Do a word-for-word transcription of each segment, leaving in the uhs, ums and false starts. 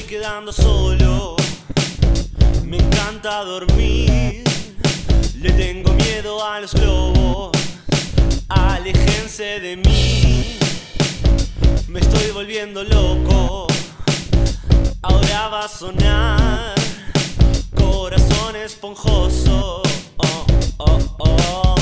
quedando solo, me encanta dormir, le tengo miedo a los globos, aléjense de mí, me estoy volviendo loco, ahora va a sonar corazón esponjoso, oh, oh, oh.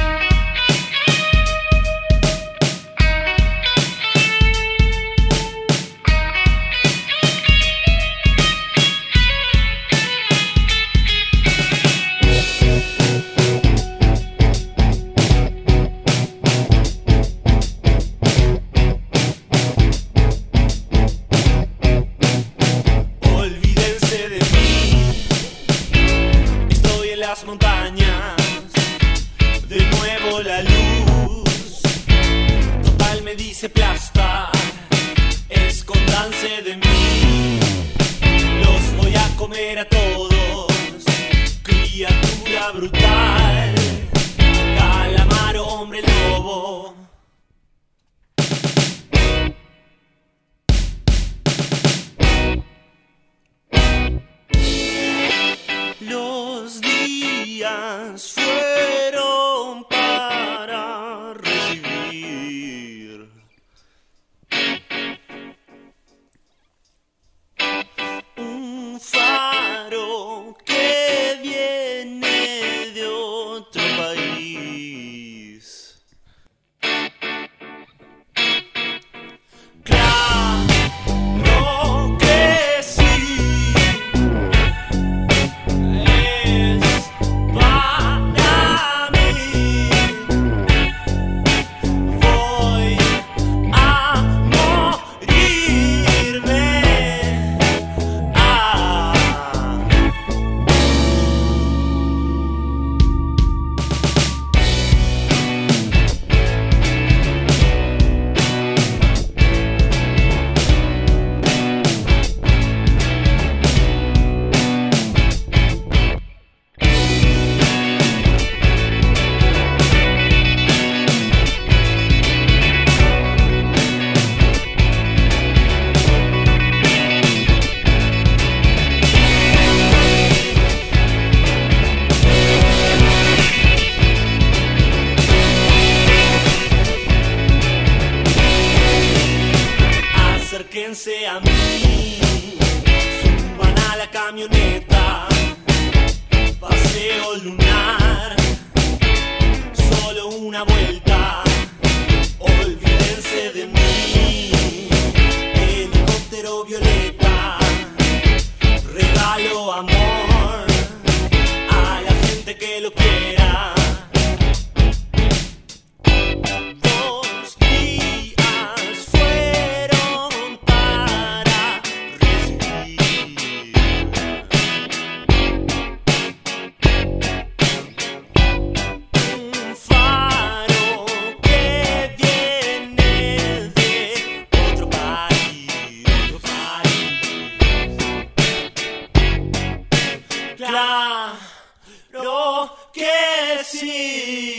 Las montañas, de nuevo la luz, total me dice plasta, escóndanse de mí, los voy a comer a todos, criatura brutal, calamar, hombre lobo. Los días fueron para recibir un faro que viene de otro país. Claro que sí. Acérquense a mí, suban a la camioneta, paseo lunar, solo una vuelta, olvídense de mí, helicóptero violeta, regalo amor a la gente que lo quiera. Claro que sí.